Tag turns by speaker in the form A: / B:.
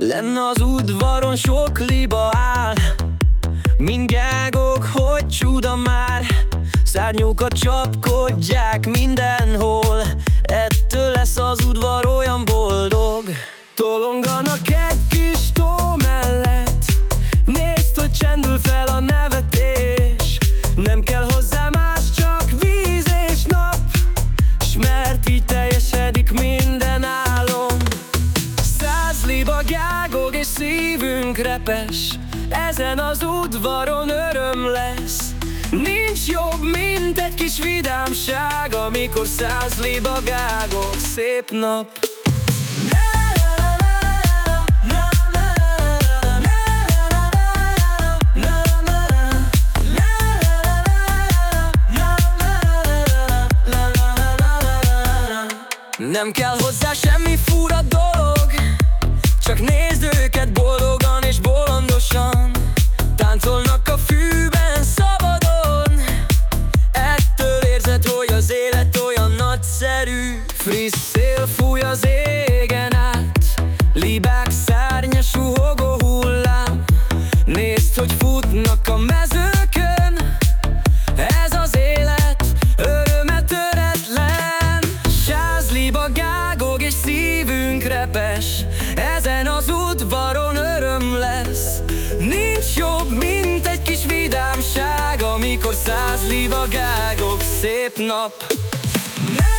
A: Lenne az udvaron sok liba áll, mint gágok, hogy csuda már. Szárnyukat csapkodják mindenhol, ettől lesz az udvar olyan boldog. Tolonganak egy kis tó mellett, nézd, hogy csendül fel a nevetés. Nem kell hozzá más, csak víz és nap, s mert így teljesedik minden álom. 100 liba gágog és szívünk repes, ezen az udvaron öröm lesz. Nincs jobb, mint egy kis vidámság, amikor 100 liba gágok, szép nap. Nem kell hozzá semmi fura dolog, csak nézd őket boldogan és bolondosan. Táncolnak a fűben szabadon, ettől érzed, hogy az élet olyan nagyszerű. Friss szél fúj az égen át, libák szárnya suhogó hullám. Nézd, hogy futnak a mezőkön, ez az élet öröme töretlen. 100 liba gágog és szívünk repes, ezen az udvaron öröm lesz. Nincs jobb, mint egy kis vidámság, amikor 100 liba gágok, szép nap.